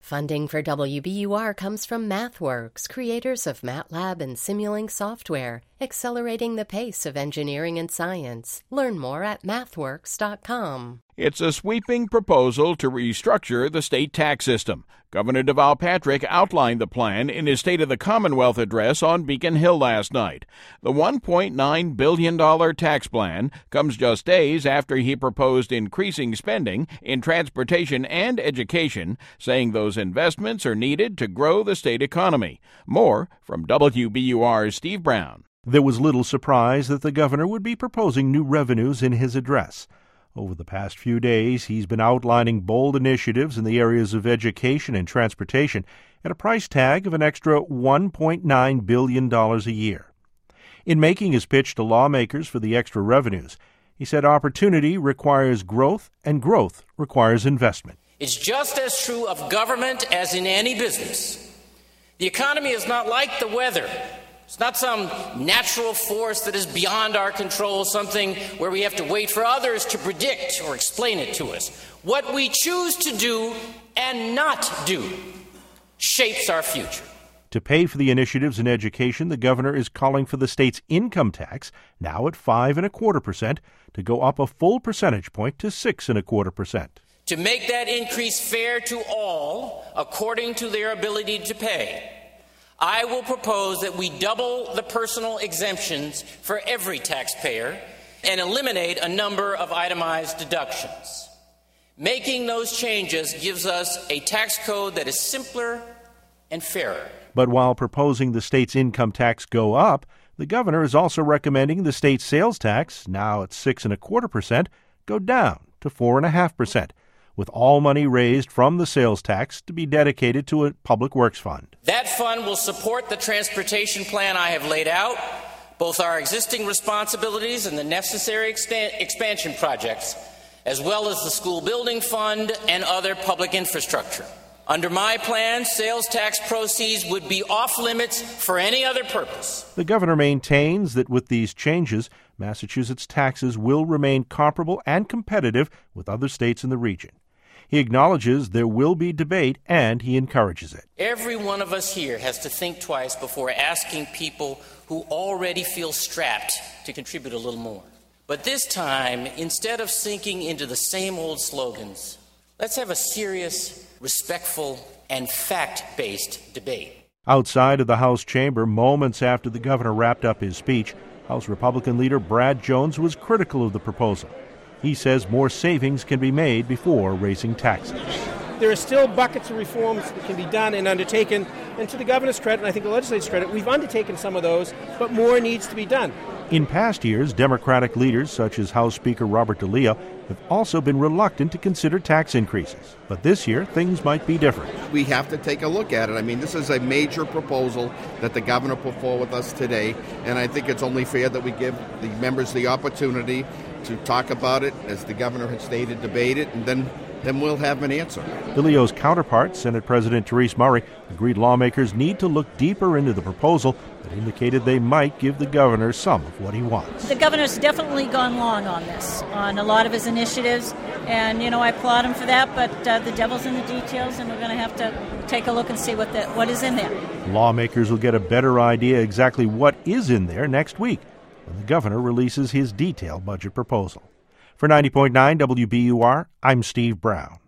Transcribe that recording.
Funding for WBUR comes from MathWorks, creators of MATLAB and Simulink software, accelerating the pace of engineering and science. Learn more at mathworks.com. It's a sweeping proposal to restructure the state tax system. Governor Deval Patrick outlined the plan in his State of the Commonwealth address on Beacon Hill last night. The $1.9 billion tax plan comes just days after he proposed increasing spending in transportation and education, saying those investments are needed to grow the state economy. More from WBUR's Steve Brown. There was little surprise that the governor would be proposing new revenues in his address. Over the past few days, he's been outlining bold initiatives in the areas of education and transportation at a price tag of an extra $1.9 billion a year. In making his pitch to lawmakers for the extra revenues, he said opportunity requires growth and growth requires investment. It's just as true of government as in any business. The economy is not like the weather. It's not some natural force that is beyond our control, something where we have to wait for others to predict or explain it to us. What we choose to do and not do shapes our future. To pay for the initiatives in education, the governor is calling for the state's income tax, now at 5.25%, to go up a full percentage point to 6.25%. To make that increase fair to all, according to their ability to pay, I will propose that we double the personal exemptions for every taxpayer and eliminate a number of itemized deductions. Making those changes gives us a tax code that is simpler and fairer. But while proposing the state's income tax go up, the governor is also recommending the state's sales tax, now at 6.25%, go down to 4.5%. With all money raised from the sales tax to be dedicated to a public works fund. That fund will support the transportation plan I have laid out, both our existing responsibilities and the necessary expansion projects, as well as the school building fund and other public infrastructure. Under my plan, sales tax proceeds would be off limits for any other purpose. The governor maintains that with these changes, Massachusetts taxes will remain comparable and competitive with other states in the region. He acknowledges there will be debate, and he encourages it. Every one of us here has to think twice before asking people who already feel strapped to contribute a little more. But this time, instead of sinking into the same old slogans, let's have a serious, respectful, and fact-based debate. Outside of the House chamber, moments after the governor wrapped up his speech, House Republican leader Brad Jones was critical of the proposal. He says more savings can be made before raising taxes. There are still buckets of reforms that can be done and undertaken, and to the governor's credit, and I think the legislature's credit, we've undertaken some of those, but more needs to be done. In past years, Democratic leaders such as House Speaker Robert DeLeo have also been reluctant to consider tax increases. But this year, things might be different. We have to take a look at it. I mean, this is a major proposal that the governor put forward with us today, and I think it's only fair that we give the members the opportunity to talk about it, as the governor had stated, debate it, and then we'll have an answer. DeLeo's counterpart, Senate President Therese Murray, agreed lawmakers need to look deeper into the proposal, but indicated they might give the governor some of what he wants. The governor's definitely gone long on this, on a lot of his initiatives, and, I applaud him for that, but the devil's in the details, and we're going to have to take a look and see what is in there. Lawmakers will get a better idea exactly what is in there next week, when the governor releases his detailed budget proposal. For 90.9 WBUR, I'm Steve Brown.